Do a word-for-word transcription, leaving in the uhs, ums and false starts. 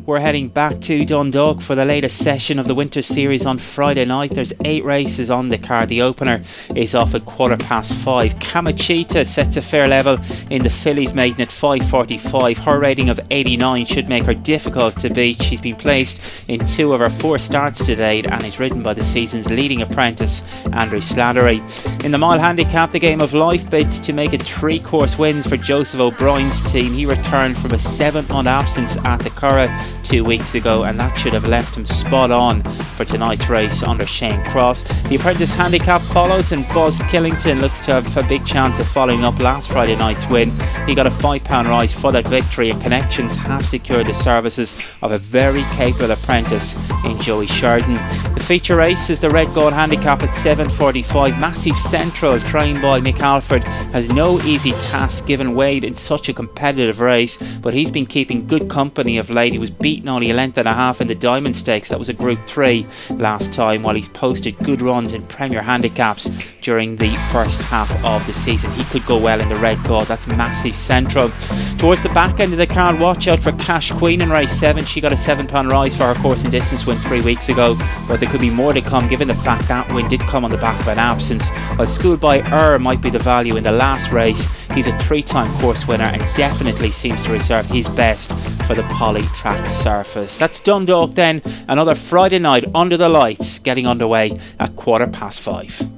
We're heading back to Dundalk for the latest session of the Winter Series on Friday night. There's eight races on the card. The opener is off at quarter past five. Kamachita sets a fair level in the Fillies maiden at five forty-five. Her rating of eighty-nine should make her difficult to beat. She's been placed in two of her four starts to date and is ridden by the season's leading apprentice, Andrew Slattery. In the mile handicap, the Game of Life bids to make it three course wins for Joseph O'Brien's team. He returned from a seven month absence at the Curragh two weeks ago, and that should have left him spot on for tonight's race under Shane Cross. The apprentice handicap follows, and Buzz Killington looks to have a big chance of following up last Friday night's win. He got a five pound rise for that victory, and Connections have secured the services of a very capable apprentice in Joey Sheridan. The feature race is the Red Gold handicap at seven forty-five. Massive Central, trained by Mick Alford, has no easy task given Wade in such a competitive race, but he's been keeping good company of late. He was beaten only a length and a half in the Diamond Stakes. That was a Group three last time, while he's posted good runs in Premier Handicaps during the first half of the season. He could go well in the Red Gold. That's Massive Central. Towards the back end of the card, watch out for Cash Queen in race seven. She got a seven pound rise for her course and distance win three weeks ago, but there could be more to come given the fact that win did come on the back of an absence. While Schoolboy Ur might be the value in the last race, he's a three time course winner and definitely seems to reserve his best for the poly track surface. That's Dundalk then. Another Friday night under the lights getting underway at quarter past five.